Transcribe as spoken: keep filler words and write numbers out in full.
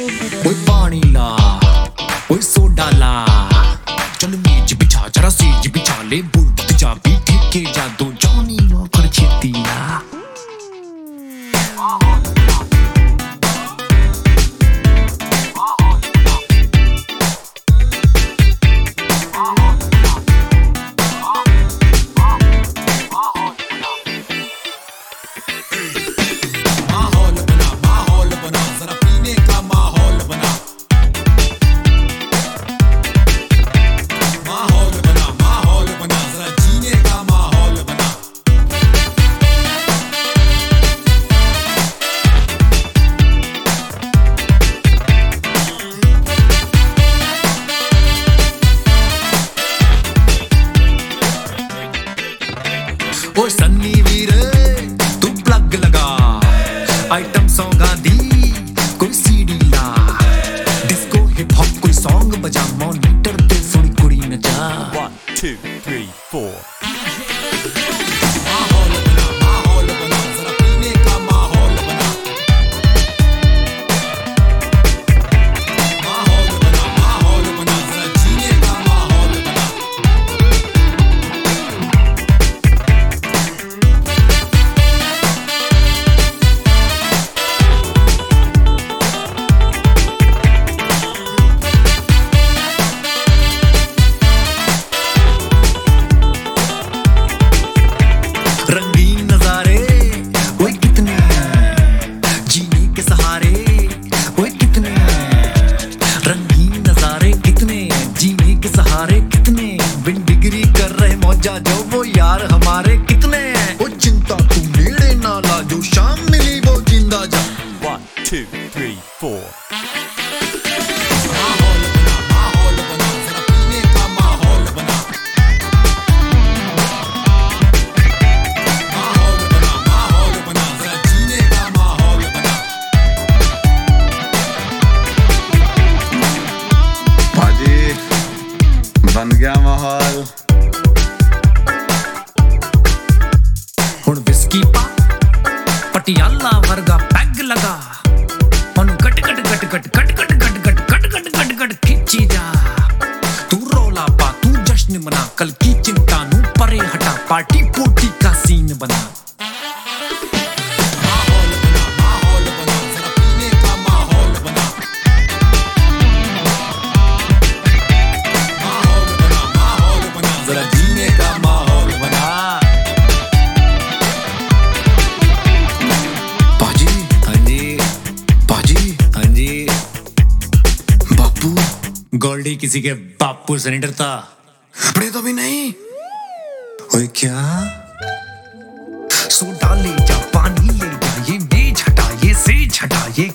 ओए पानी ला, ओए सोडा ला, चल मेज बिछा जरा सेज बिछा ले, बुलबुल जा भी ठेके जा दो जानी लो कर छेती ला। ओ सन्नी वीरे तू प्लग लगा, आइटम सॉन्ग दी कोई सीडी ला, डिस्को हिप हॉप कोई सॉन्ग बजा, मॉनिटर ते सुन कुड़ी नचा। One, two, three, four. माहौल बना, माहौल बना, जरा पीने का माहौल बना। माहौल बना, माहौल बना, जरा जीने का माहौल बना। रंगीन नजारे ओए कितने, जीने के सहारे ओए कितने, रंगीन नजारे कितने, जीने के सहारे कितने, बिन डिग्री कर रहे मौजा जो वो यार हमारे कितने। ओ चिंता तू नेड़े ना ला, जो शाम मिली वो जिंदा जा। One, two, three, four. माहौल बना, माहौल बना, जरा पीने का माहौल बना। माहौल बना, माहौल बना, जरा जीने का माहौल बना। भाजी बन गया माहौल। हुण विस्की पा पटियाला वर्गा पैग लगा, ओनू cut cut cut cut cut cut cut cut cut cut cut cut खिंची जा। तू रोला पा, तू जश्न मना, कल की चिंता नू परे हटा, पार्टी पोटी का सीन बना। माहौल बना, माहौल बना, जरा पीने का माहौल बना। माहौल बना, माहौल बना, जरा जीने का माहौल बना। पाजी हाँ जी, पाजी हाँ जी। बापू गोल्डी किसी के बापू से नहीं डरता, अपने तो भी नहीं। ओए क्या सोडा ले जा, पानी ले जा, ये मेज हटा, ये सेज हटा, ये